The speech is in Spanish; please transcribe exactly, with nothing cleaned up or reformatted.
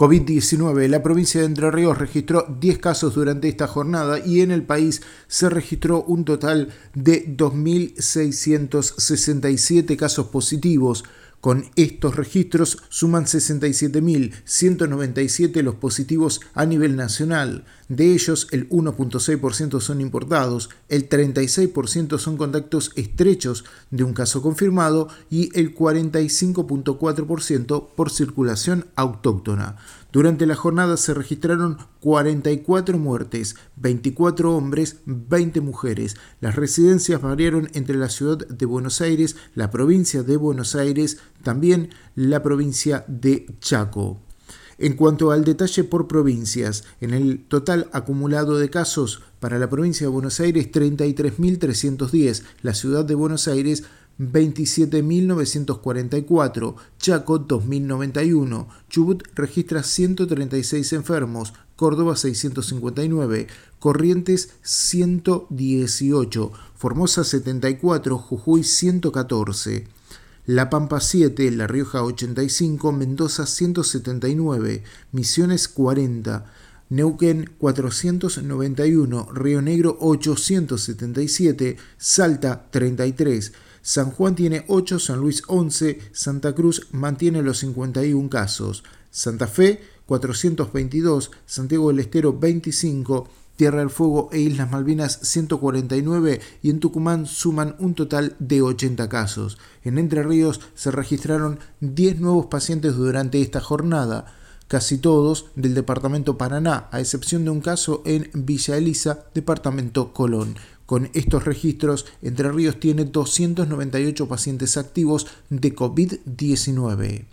COVID diecinueve. La provincia de Entre Ríos registró diez casos durante esta jornada y en el país se registró un total de dos mil seiscientos sesenta y siete casos positivos. Con estos registros suman sesenta y siete mil ciento noventa y siete los positivos a nivel nacional. De ellos, el uno punto seis por ciento son importados, el treinta y seis por ciento son contactos estrechos de un caso confirmado y el cuarenta y cinco punto cuatro por ciento por circulación autóctona. Durante la jornada se registraron cuarenta y cuatro muertes, veinticuatro hombres, veinte mujeres. Las residencias variaron entre la ciudad de Buenos Aires, la provincia de Buenos Aires, también la provincia de Chaco. En cuanto al detalle por provincias, en el total acumulado de casos para la provincia de Buenos Aires, treinta y tres mil trescientos diez, la ciudad de Buenos Aires, veintisiete mil novecientos cuarenta y cuatro, Chaco dos mil noventa y uno, Chubut registra ciento treinta y seis enfermos, Córdoba seiscientos cincuenta y nueve, Corrientes ciento dieciocho, Formosa setenta y cuatro, Jujuy ciento catorce, La Pampa siete, La Rioja ochenta y cinco, Mendoza ciento setenta y nueve, Misiones cuarenta, Neuquén cuatrocientos noventa y uno, Río Negro ochocientos setenta y siete, Salta treinta y tres, San Juan tiene ocho, San Luis once, Santa Cruz mantiene los cincuenta y uno casos, Santa Fe cuatrocientos veintidós, Santiago del Estero veinticinco, Tierra del Fuego e Islas Malvinas ciento cuarenta y nueve y en Tucumán suman un total de ochenta casos. En Entre Ríos se registraron diez nuevos pacientes durante esta jornada, casi todos del departamento Paraná, a excepción de un caso en Villa Elisa, departamento Colón. Con estos registros, Entre Ríos tiene doscientos noventa y ocho pacientes activos de COVID diecinueve.